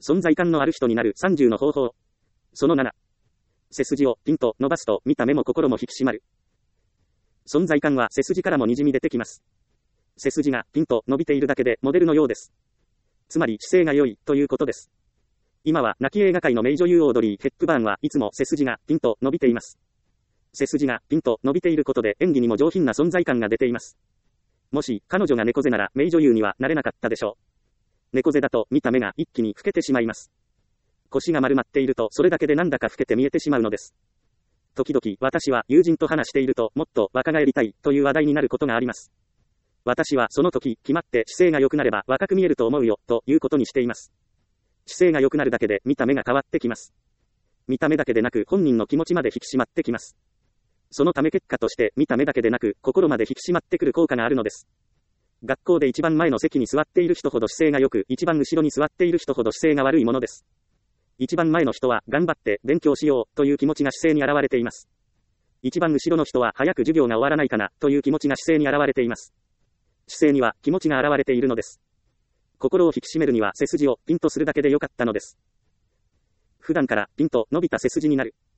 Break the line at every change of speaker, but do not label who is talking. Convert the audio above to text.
存在感のある人になる30の方法。その7。背筋をピンと伸ばすと見た目も心も引き締まる。存在感は背筋からもにじみ出てきます。背筋がピンと伸びているだけでモデルのようです。つまり姿勢が良いということです。今は亡き映画界の名女優オードリー・ヘップバーンはいつも背筋がピンと伸びています。背筋がピンと伸びていることで演技にも上品な存在感が出ています。もし彼女が猫背なら名女優にはなれなかったでしょう。猫背だと見た目が一気に老けてしまいます。腰が丸まっているとそれだけでなんだか老けて見えてしまうのです。時々私は友人と話しているともっと若返りたいという話題になることがあります。私はその時決まって姿勢が良くなれば若く見えると思うよということにしています。姿勢が良くなるだけで見た目が変わってきます。見た目だけでなく本人の気持ちまで引き締まってきます。そのため結果として見た目だけでなく心まで引き締まってくる効果があるのです。学校で一番前の席に座っている人ほど姿勢が良く、一番後ろに座っている人ほど姿勢が悪いものです。一番前の人は頑張って勉強しようという気持ちが姿勢に現れています。一番後ろの人は早く授業が終わらないかなという気持ちが姿勢に現れています。姿勢には気持ちが現れているのです。心を引き締めるには背筋をピンとするだけでよかったのです。普段からピンと伸びた背筋になる。